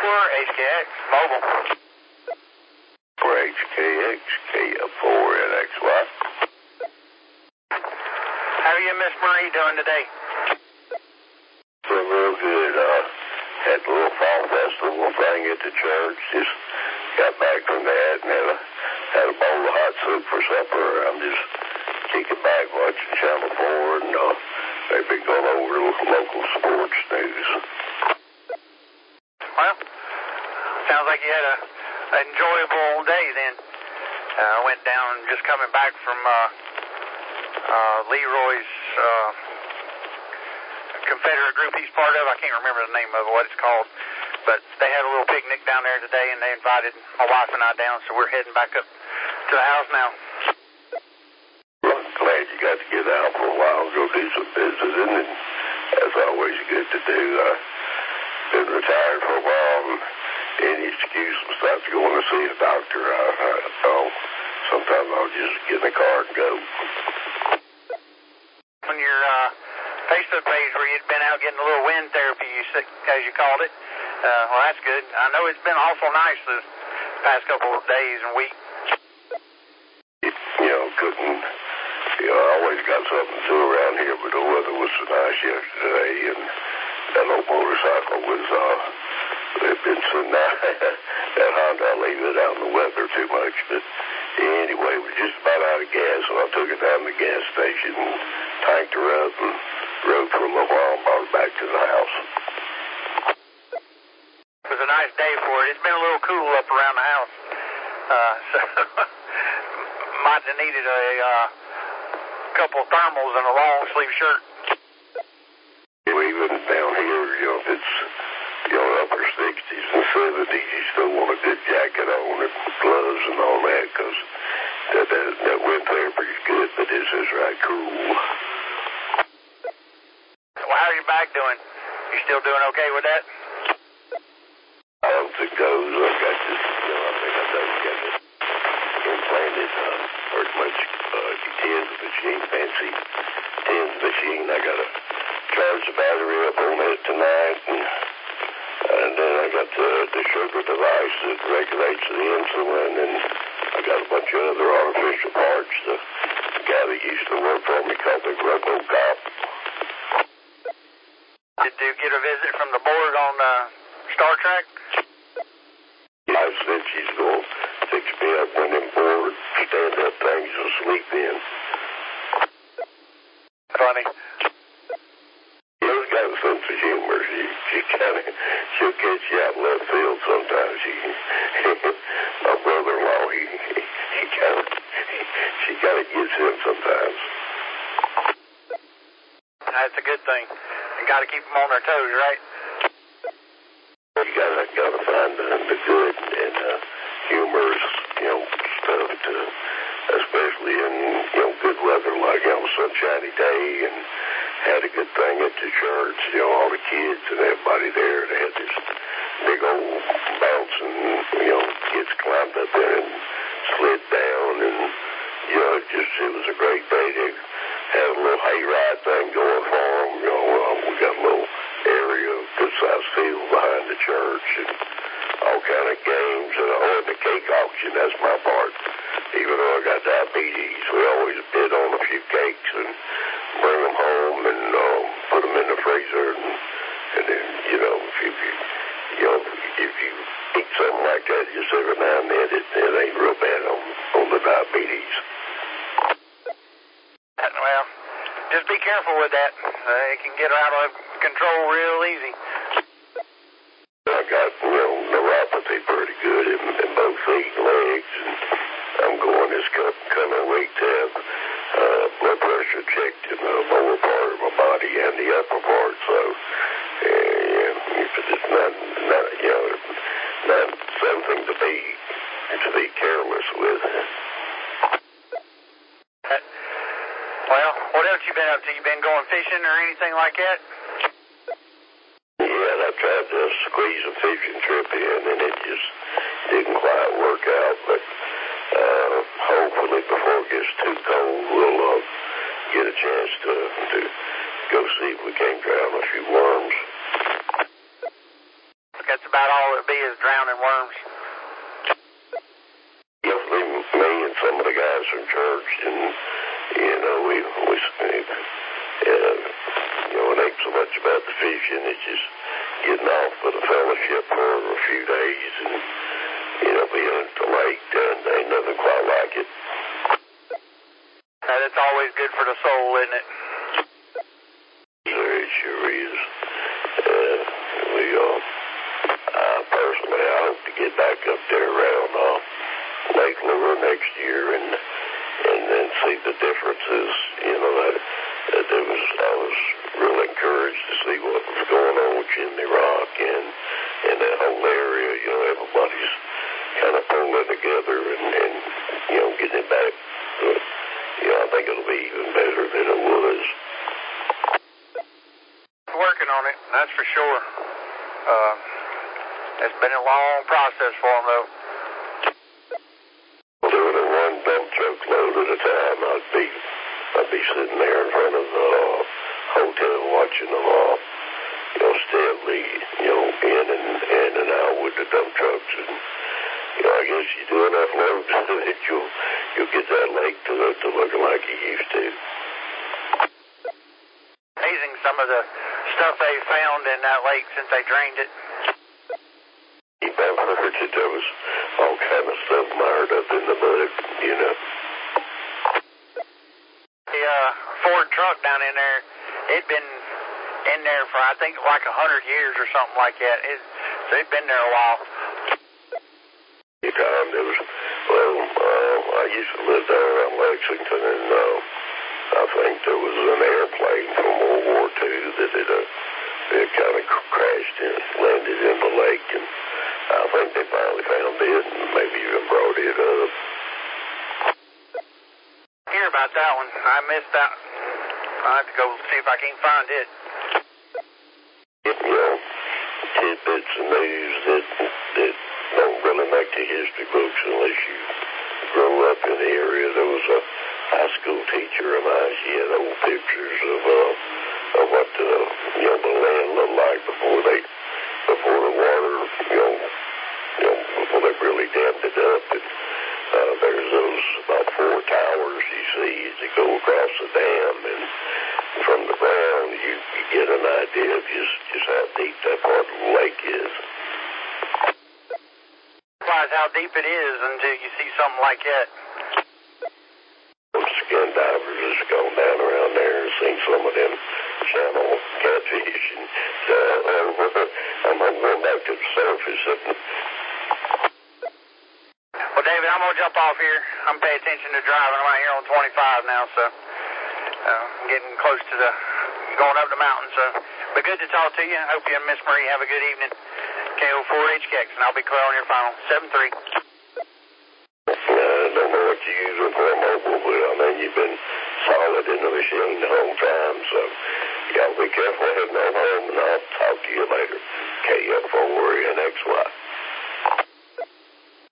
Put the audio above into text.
HKX, mobile. For HKX, K4NXY. How are you and Miss Marie doing today? Doing real good. Had a little fall festival thing at the church. Just got back from that and had a bowl of hot soup for supper. I'm just kicking back watching Channel 4 and they've been going over local sports news. Well, sounds like you had an enjoyable day then. I went down just coming back from Leroy's Confederate group he's part of. I can't remember the name of what it's called. But they had a little picnic down there today, and they invited my wife and I down, so we're heading back up to the house now. Well, I'm glad you got to get out for a while and go do some visiting, and that's always good to do. I've been retired for a while, and any excuse besides going to see a doctor, sometimes I'll just get in the car and go. On your Facebook page where you'd been out getting a little wind therapy, as you called it, well, that's good. I know it's been awful nice the past couple of days and weeks. I always got something to do around here, but the weather was so nice yesterday, and that old motorcycle was, it's been so nice. That Honda, I leave it out in the weather too much, but anyway, we were just about out of gas, so I took it down to the gas station and tanked her up and rode for a little while and brought it back to the house. It was a nice day for it. It's been a little cool up around the house, so might have needed a couple of thermals and a long sleeve shirt. Even down here, if it's upper 60s and 70s, you still want a good jacket on and gloves and all that, because that wind therapy is good, but this is right cool. Well, how's your back doing? You still doing okay with that? I don't think goes. I got this, I think I got it implanted pretty much TENS machine, fancy TENS machine. I got to charge the battery up on it tonight, and then I got the sugar device that regulates the insulin, and I got a bunch of other artificial parts. The guy that used to work for me called me RoboCop. Did you get a visit from the board on Star Trek? I said she's going to fix me up when them bored stand-up things will sleep in. Funny. She's got a sense of humor. She'll catch you out in left field sometimes. My brother-in-law, she kind of gets him sometimes. That's a good thing. You got to keep them on their toes, right? You gotta find the good and humorous, stuff to, especially in, good weather like a sunshiny day, and had a good thing at the church, all the kids and everybody there. They had this big old bouncing, kids climbed up there and slid down, and, it was a great day. They had a little hayride thing going for them, we got a little area, good sized field behind the church, and all kind of games, and the cake auction, that's my part. Even though I got diabetes, we always bid on a few cakes and bring them home and put them in the freezer, and then, if you eat something like that just every now and then, it ain't real bad on the diabetes. Well, just be careful with that. It can get out of control real easy. I got, neuropathy pretty good in both feet and legs, and I'm going this coming week to have blood pressure checked in the lower part of my body and the upper part, so it's not something to be careless with. Well, what else you been up to? You been going fishing or anything like that? Yeah, I tried to squeeze a fishing trip in, and it just didn't quite work out, but hopefully before it gets too cold, we'll get a chance to go see if we can't drown a few worms. Got some about all it'll be is drowning worms. Usually me and some of the guys from church, and we it ain't so much about the fishing. It's just getting off for the fellowship for a few days, and being at the lake, and ain't nothing quite like it. It's always good for the soul, isn't it? It sure is. Personally, I hope to get back up there around Lake Lure next year, and then see the differences. I was real encouraged to see what was going on with Chimney Rock and that whole area. Everybody's kind of pulling together and getting it back. I think it'll be even better than it was. Working on it, that's for sure. It's been a long process for them, though. Doing it one dump truck load at a time, I'd be sitting there in front of the hotel watching them all, steadily, in and out with the dump trucks, and I guess you do enough loads that you'll get that lake to looking like it used to. Amazing some of the stuff they found in that lake since they drained it. I've heard that there was all kind of stuff mired up in the mud, The Ford truck down in there, it'd been in there for, I think, like 100 years or something like that. So it'd been there a while. I used to live there around Lexington, and I think there was an airplane from World War II that it kind of crashed and landed in the lake, and I think they finally found it and maybe even brought it up. Hear about that one. I missed that. I'll have to go see if I can find it. Tidbits of news that don't really make the history books unless you grow up in the area. There was a high school teacher of mine. She had old pictures of what the land looked like before the water, before they really dammed it up. And there's those about 4 towers you see as you go across the dam, and from the ground you get an idea of just how deep that part of the lake is. Realize how deep it is until you see something like that. Skin divers has gone down around there and seen some of them channel catfish, and I'm going back to the surface. Well, David, I'm going to jump off here. I'm paying attention to driving. I'm out here on 25 now, so I'm getting close to going up the mountain. So, but good to talk to you. I hope you and Miss Marie have a good evening. KO4HKX, and I'll be clear on your final. 7-3. I don't know what you use for a mobile, but I mean, you've been solid in the machine the whole time.